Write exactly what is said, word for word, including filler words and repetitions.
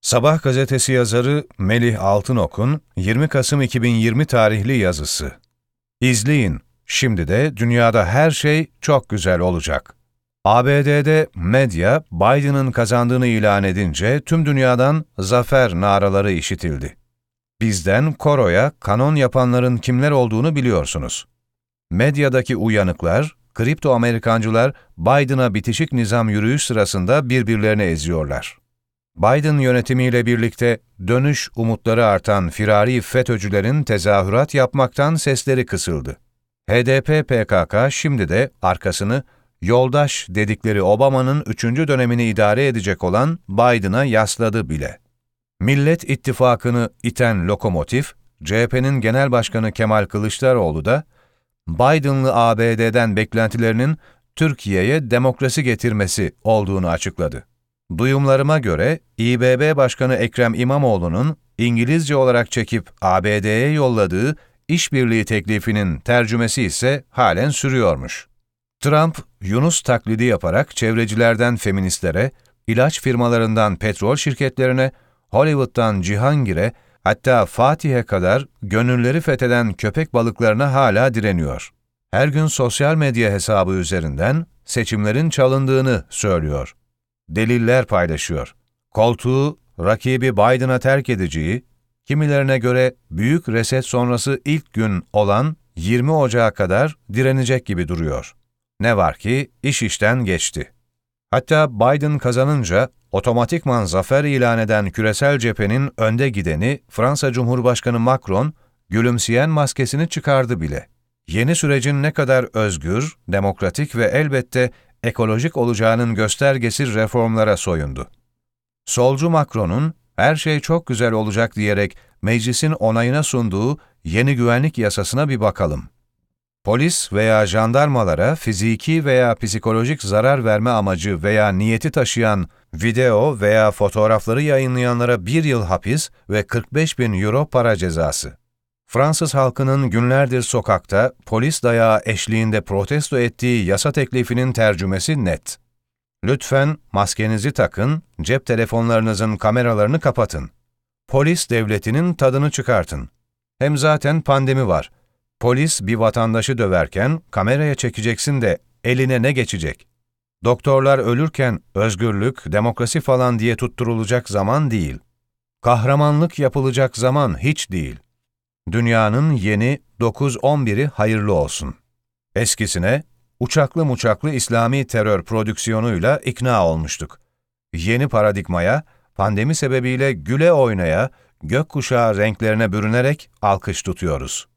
Sabah gazetesi yazarı Melih Altınok'un yirmi Kasım iki bin yirmi tarihli yazısı. İzleyin, şimdi de dünyada her şey çok güzel olacak. A B D'de medya, Biden'ın kazandığını ilan edince tüm dünyadan zafer naraları işitildi. Bizden koroya kanon yapanların kimler olduğunu biliyorsunuz. Medyadaki uyanıklar, kripto Amerikancılar Biden'a bitişik nizam yürüyüş sırasında birbirlerini eziyorlar. Biden yönetimiyle birlikte dönüş umutları artan firari FETÖ'cülerin tezahürat yapmaktan sesleri kısıldı. H D P P K K şimdi de arkasını yoldaş dedikleri Obama'nın üçüncü dönemini idare edecek olan Biden'a yasladı bile. Millet İttifakı'nı iten lokomotif, C H P'nin Genel Başkanı Kemal Kılıçdaroğlu da Biden'lı A B D'den beklentilerinin Türkiye'ye demokrasi getirmesi olduğunu açıkladı. Duyumlarıma göre İ B B Başkanı Ekrem İmamoğlu'nun İngilizce olarak çekip A B D'ye yolladığı işbirliği teklifinin tercümesi ise halen sürüyormuş. Trump, Yunus taklidi yaparak çevrecilerden feministlere, ilaç firmalarından petrol şirketlerine, Hollywood'dan Cihangir'e, hatta Fatih'e kadar gönülleri fetheden köpek balıklarına hala direniyor. Her gün sosyal medya hesabı üzerinden seçimlerin çalındığını söylüyor. Deliller paylaşıyor. Koltuğu rakibi Biden'a terk edeceği, kimilerine göre büyük reset sonrası ilk gün olan yirmi Ocağı kadar direnecek gibi duruyor. Ne var ki iş işten geçti. Hatta Biden kazanınca otomatikman zafer ilan eden küresel cephenin önde gideni Fransa Cumhurbaşkanı Macron, gülümseyen maskesini çıkardı bile. Yeni sürecin ne kadar özgür, demokratik ve elbette ekolojik olacağının göstergesi reformlara soyundu. Solcu Macron'un her şey çok güzel olacak diyerek meclisin onayına sunduğu yeni güvenlik yasasına bir bakalım. Polis veya jandarmalara fiziki veya psikolojik zarar verme amacı veya niyeti taşıyan video veya fotoğrafları yayınlayanlara bir yıl hapis ve kırk beş bin euro para cezası. Fransız halkının günlerdir sokakta polis dayağı eşliğinde protesto ettiği yasa teklifinin tercümesi net. Lütfen maskenizi takın, cep telefonlarınızın kameralarını kapatın. Polis devletinin tadını çıkartın. Hem zaten pandemi var. Polis bir vatandaşı döverken kameraya çekeceksin de eline ne geçecek? Doktorlar ölürken özgürlük, demokrasi falan diye tutturulacak zaman değil. Kahramanlık yapılacak zaman hiç değil. Dünyanın yeni dokuz on biri hayırlı olsun. Eskisine uçaklı muçaklı İslami terör prodüksiyonuyla ikna olmuştuk. Yeni paradigmaya, pandemi sebebiyle güle oynaya, gökkuşağı renklerine bürünerek alkış tutuyoruz.